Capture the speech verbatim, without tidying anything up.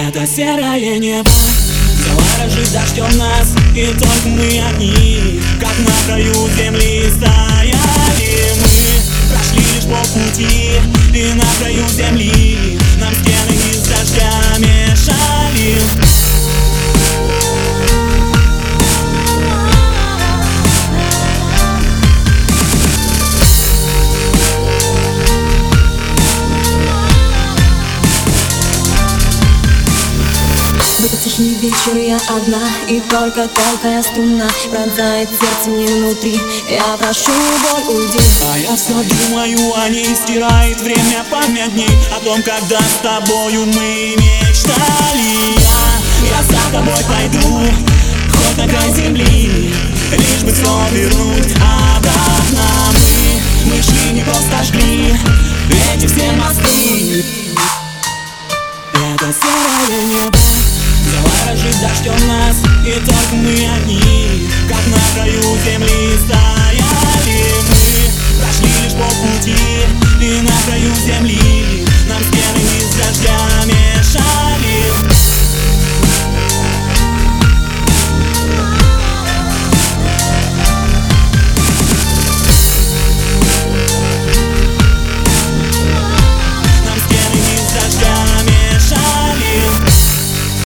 Это серое небо заворожит дождем нас, и только мы одни, как на краю земли стояли. Мы прошли лишь полпути, и на краю земли нам стены из дождя мешали. В этот тихий вечер я одна, и только тонкая струна пронзает сердце мне внутри. Я прошу, боль, уйди. А я все думаю о ней, стирает время память дней о том, когда с тобою мы мечтали. Я, я за тобой пойду, хоть на край земли, лишь бы все вернуть обратно. Мы, мы шли, не просто шли эти все мосты. Это серое небо заворожит дождем нас, и только мы одни, как на краю земли стоим.